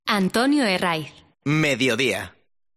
Antonio Herraiz. Mediodía.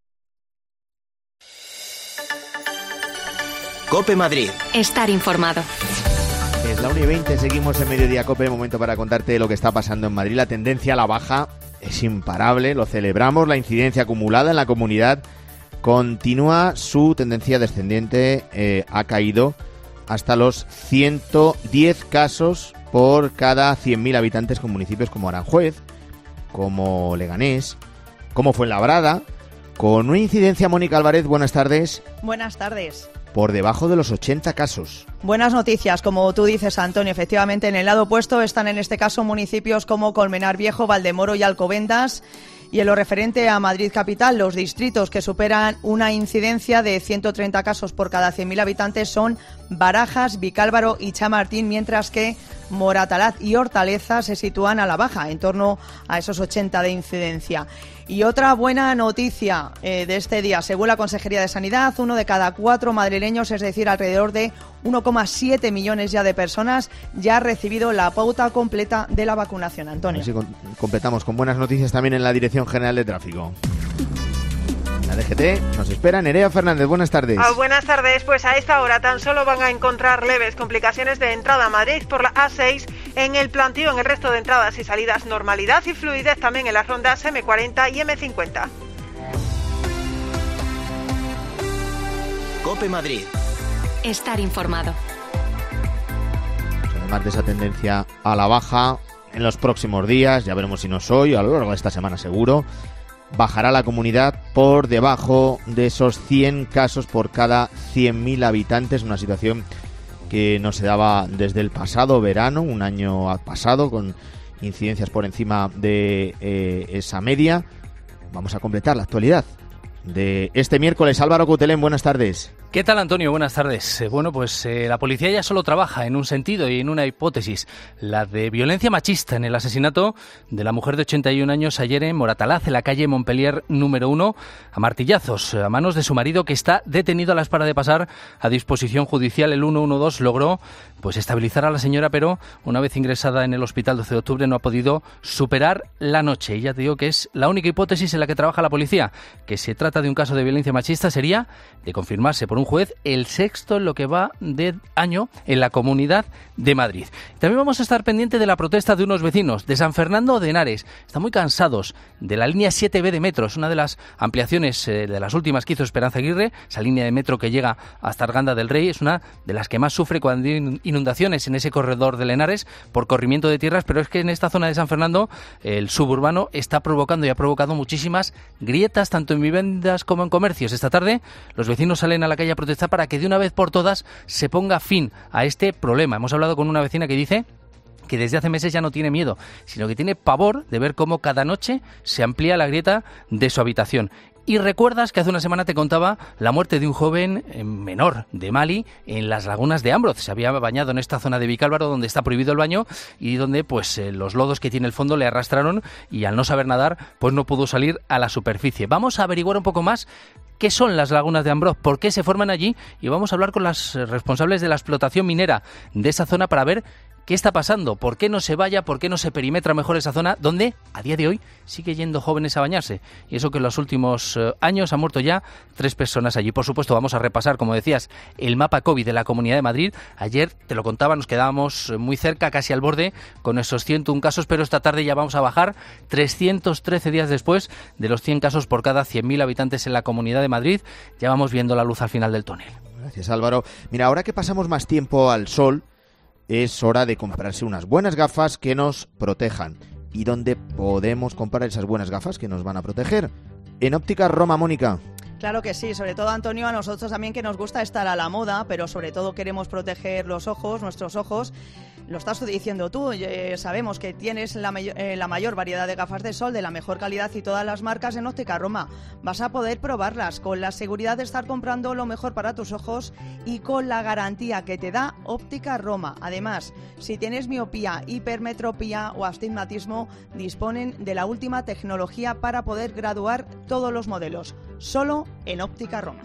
COPE Madrid. Estar informado. Es la 1:20, seguimos en Mediodía COPE, momento para contarte lo que está pasando en Madrid. La tendencia a la baja es imparable, lo celebramos, la incidencia acumulada en la comunidad continúa su tendencia descendiente, ha caído hasta los 110 casos por cada 100.000 habitantes con municipios como Aranjuez, como Leganés, como Fuenlabrada, con una incidencia, Mónica Álvarez, buenas tardes. Buenas tardes. Por debajo de los 80 casos. Buenas noticias, como tú dices, Antonio. Efectivamente, en el lado opuesto están en este caso municipios como Colmenar Viejo, Valdemoro y Alcobendas. Y en lo referente a Madrid Capital, los distritos que superan una incidencia de 130 casos por cada 100.000 habitantes son Barajas, Vicálvaro y Chamartín, mientras que Moratalaz y Hortaleza se sitúan a la baja, en torno a esos 80 de incidencia. Y otra buena noticia de este día, según la Consejería de Sanidad, 1 de cada 4 madrileños, es decir, alrededor de 1,7 millones ya de personas, ya ha recibido la pauta completa de la vacunación. Antonio. Así completamos con buenas noticias también en la Dirección General de Tráfico. La DGT nos espera. Nerea Fernández, buenas tardes. Buenas tardes, pues a esta hora tan solo van a encontrar leves complicaciones de entrada a Madrid por la A6, en el plantío, en el resto de entradas y salidas normalidad y fluidez también en las rondas M40 y M50. COPE Madrid. Estar informado. Además de esa tendencia a la baja, en los próximos días, ya veremos si no es hoy, a lo largo de esta semana seguro, bajará la comunidad por debajo de esos 100 casos por cada 100.000 habitantes, una situación que no se daba desde el pasado verano, un año pasado, con incidencias por encima de esa media. Vamos a completar la actualidad de este miércoles. Álvaro Coutelén, buenas tardes. ¿Qué tal, Antonio? Buenas tardes. Bueno, pues la policía ya solo trabaja en un sentido y en una hipótesis, la de violencia machista en el asesinato de la mujer de 81 años ayer en Moratalaz, en la calle Montpellier número 1, a martillazos, a manos de su marido, que está detenido a la espera de pasar a disposición judicial. El 112 logró pues estabilizar a la señora, pero una vez ingresada en el hospital 12 de octubre no ha podido superar la noche. Y ya te digo que es la única hipótesis en la que trabaja la policía, que se trata de un caso de violencia machista, sería de confirmarse por un juez el sexto en lo que va de año en la Comunidad de Madrid. También vamos a estar pendiente de la protesta de unos vecinos de San Fernando de Henares. Están muy cansados de la línea 7B de metro. Es una de las ampliaciones de las últimas que hizo Esperanza Aguirre. Esa línea de metro que llega hasta Arganda del Rey es una de las que más sufre cuando hay inundaciones en ese corredor de Henares por corrimiento de tierras, pero es que en esta zona de San Fernando el suburbano está provocando y ha provocado muchísimas grietas tanto en viviendas como en comercios. Esta tarde los vecinos salen a la calle a protestar para que de una vez por todas se ponga fin a este problema. Hemos hablado con una vecina que dice que desde hace meses ya no tiene miedo, sino que tiene pavor de ver cómo cada noche se amplía la grieta de su habitación. Y recuerdas que hace una semana te contaba la muerte de un joven menor de Mali en las lagunas de Ambroz. Se había bañado en esta zona de Vicálvaro donde está prohibido el baño y donde pues los lodos que tiene el fondo le arrastraron y al no saber nadar pues no pudo salir a la superficie. Vamos a averiguar un poco más qué son las lagunas de Ambroz, por qué se forman allí y vamos a hablar con las responsables de la explotación minera de esa zona para ver qué está pasando, por qué no se vaya, por qué no se perimetra mejor esa zona donde a día de hoy sigue yendo jóvenes a bañarse. Y eso que en los últimos años han muerto ya 3 personas allí. Por supuesto vamos a repasar, como decías, el mapa COVID de la Comunidad de Madrid. Ayer, te lo contaba, nos quedábamos muy cerca, casi al borde, con esos 101 casos, pero esta tarde ya vamos a bajar 313 días después de los 100 casos por cada 100.000 habitantes en la Comunidad de Madrid. Ya vamos viendo la luz al final del túnel. Gracias, Álvaro. Mira, ahora que pasamos más tiempo al sol, es hora de comprarse unas buenas gafas que nos protejan. ¿Y dónde podemos comprar esas buenas gafas que nos van a proteger? En Ópticas Roma, Mónica. Claro que sí, sobre todo, Antonio, a nosotros también que nos gusta estar a la moda, pero sobre todo queremos proteger los ojos, nuestros ojos. Lo estás diciendo tú, sabemos que tienes la mayor variedad de gafas de sol de la mejor calidad y todas las marcas en Óptica Roma. Vas a poder probarlas con la seguridad de estar comprando lo mejor para tus ojos y con la garantía que te da Óptica Roma. Además, si tienes miopía, hipermetropía o astigmatismo, disponen de la última tecnología para poder graduar todos los modelos. Solo en Óptica Roma.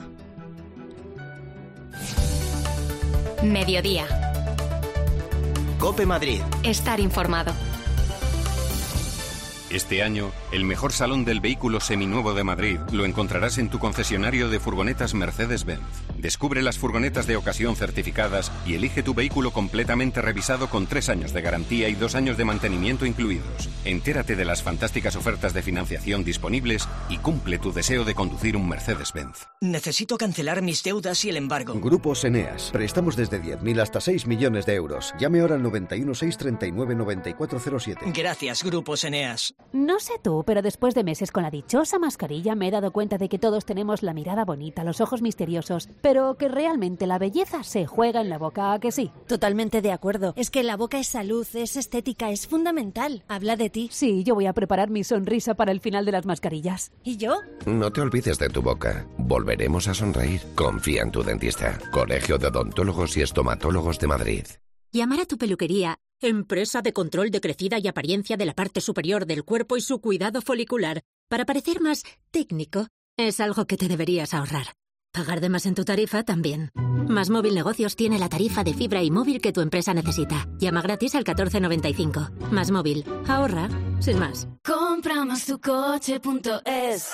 Mediodía. COPE Madrid. Estar informado. Este año, el mejor salón del vehículo seminuevo de Madrid lo encontrarás en tu concesionario de furgonetas Mercedes-Benz. Descubre las furgonetas de ocasión certificadas y elige tu vehículo completamente revisado con 3 años de garantía y 2 años de mantenimiento incluidos. Entérate de las fantásticas ofertas de financiación disponibles y cumple tu deseo de conducir un Mercedes-Benz. Necesito cancelar mis deudas y el embargo. Grupos Eneas. Prestamos desde 10.000 hasta 6 millones de euros. Llame ahora al 91 639 9407. Gracias, Grupos Eneas. No sé tú, pero después de meses con la dichosa mascarilla me he dado cuenta de que todos tenemos la mirada bonita, los ojos misteriosos, pero que realmente la belleza se juega en la boca, ¿a que sí? Totalmente de acuerdo. Es que la boca es salud, es estética, es fundamental. Habla de ti. Sí, yo voy a preparar mi sonrisa para el final de las mascarillas. ¿Y yo? No te olvides de tu boca. Volveremos a sonreír. Confía en tu dentista. Colegio de Odontólogos y Estomatólogos de Madrid. Llamar a tu peluquería, empresa de control de crecida y apariencia de la parte superior del cuerpo y su cuidado folicular, para parecer más técnico, es algo que te deberías ahorrar. Pagar de más en tu tarifa también. Más Móvil Negocios tiene la tarifa de fibra y móvil que tu empresa necesita. Llama gratis al 1495. Más Móvil. Ahorra sin más. Compramostucoche.es.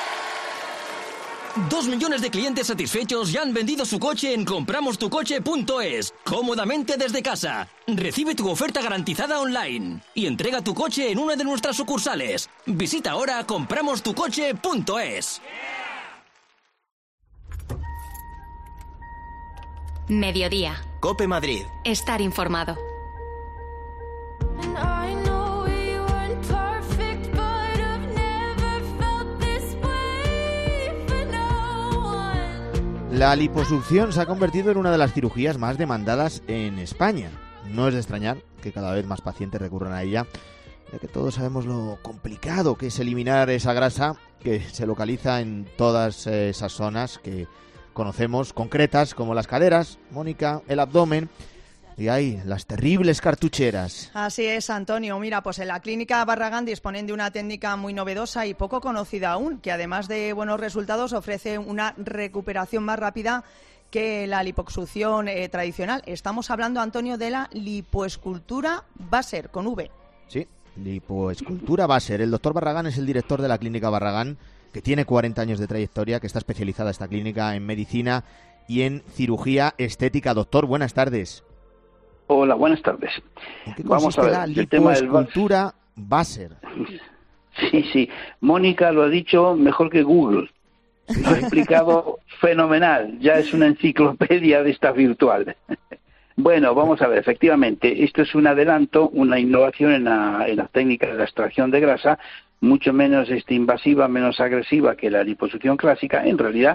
2 millones de clientes satisfechos ya han vendido su coche en compramostucoche.es, cómodamente desde casa. Recibe tu oferta garantizada online y entrega tu coche en una de nuestras sucursales. Visita ahora compramostucoche.es. Mediodía. COPE Madrid. Estar informado. La liposucción se ha convertido en una de las cirugías más demandadas en España. No es de extrañar que cada vez más pacientes recurran a ella, ya que todos sabemos lo complicado que es eliminar esa grasa que se localiza en todas esas zonas que conocemos, concretas, como las caderas, Mónica, el abdomen y ahí las terribles cartucheras. Así es, Antonio. Mira, pues en la Clínica Barragán disponen de una técnica muy novedosa y poco conocida aún, que además de buenos resultados ofrece una recuperación más rápida que la liposucción tradicional. Estamos hablando, Antonio, de la lipoescultura Basser, con V. Sí, lipoescultura Basser. El doctor Barragán es el director de la Clínica Barragán, que tiene 40 años de trayectoria, que está especializada esta clínica en medicina y en cirugía estética. Doctor, buenas tardes. Hola, buenas tardes. ¿En qué consiste la lipoescultura Basser? Sí. Mónica lo ha dicho mejor que Google. Lo ha explicado fenomenal. Ya es una enciclopedia de esta virtual. Bueno, vamos a ver. Efectivamente, esto es un adelanto, una innovación en la técnica de la extracción de grasa, mucho menos invasiva, menos agresiva que la liposucción clásica. En realidad,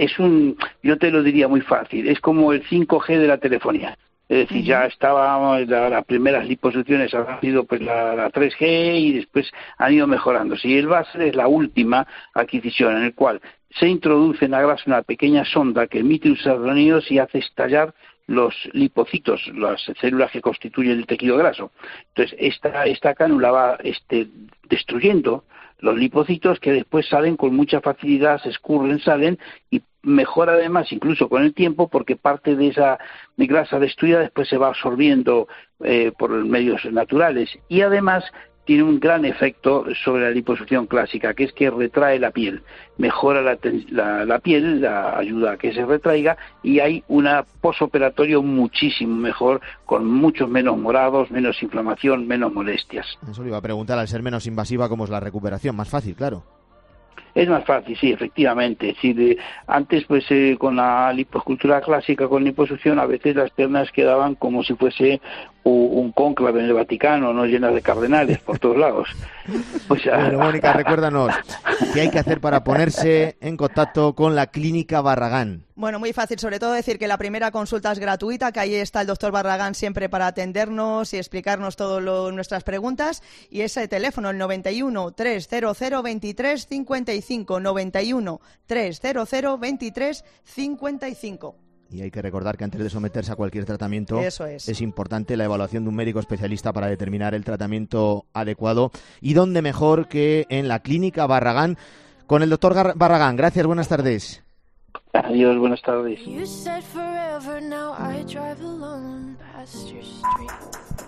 yo te lo diría muy fácil, es como el 5G de la telefonía. Es decir, ya estábamos, las primeras liposucciones han sido pues la 3G y después han ido mejorándose. Y el Basser es la última adquisición en el cual se introduce en la grasa una pequeña sonda que emite ultrasonidos y hace estallar los lipocitos, las células que constituyen el tejido graso. Entonces, esta cánula va destruyendo los lipocitos que después salen con mucha facilidad, se escurren, salen y mejora además incluso con el tiempo porque parte de esa grasa destruida después se va absorbiendo por medios naturales y además tiene un gran efecto sobre la liposucción clásica, que es que retrae la piel, mejora la piel, la ayuda a que se retraiga y hay una posoperatorio muchísimo mejor, con muchos menos morados, menos inflamación, menos molestias. Eso le iba a preguntar, al ser menos invasiva, ¿cómo es la recuperación? Más fácil, claro. Es más fácil, sí, efectivamente. Antes, pues, con la lipoescultura clásica, con liposucción, a veces las piernas quedaban como si fuese un cónclave en el Vaticano, no llenas de cardenales por todos lados. Pues, bueno, Mónica, recuérdanos, ¿qué hay que hacer para ponerse en contacto con la Clínica Barragán? Bueno, muy fácil, sobre todo decir que la primera consulta es gratuita, que ahí está el doctor Barragán siempre para atendernos y explicarnos todas nuestras preguntas. Y ese teléfono, el 91 300 23 55, 91 300 23 55. Y hay que recordar que antes de someterse a cualquier tratamiento es importante la evaluación de un médico especialista para determinar el tratamiento adecuado. ¿Y dónde mejor que en la Clínica Barragán? Con el doctor Barragán. Gracias, buenas tardes. Adiós, buenas tardes.